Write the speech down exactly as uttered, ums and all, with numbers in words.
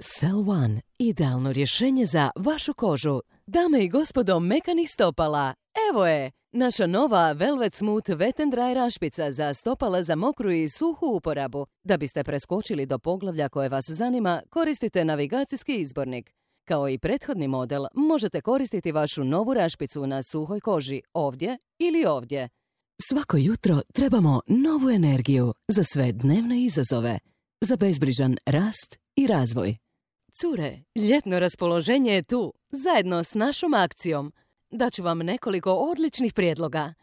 Cell One, idealno rješenje za vašu kožu. Dame i gospodo mekanih stopala, evo je! Naša nova Velvet Smooth Wet and Dry rašpica za stopala za mokru i suhu uporabu. Da biste preskočili do poglavlja koje vas zanima, koristite navigacijski izbornik. Kao i prethodni model, možete koristiti vašu novu rašpicu na suhoj koži ovdje ili ovdje. Svako jutro trebamo novu energiju za sve dnevne izazove, za bezbrižan rast i razvoj. Cure, ljetno raspoloženje je tu, zajedno s našom akcijom. Daću vam nekoliko odličnih prijedloga.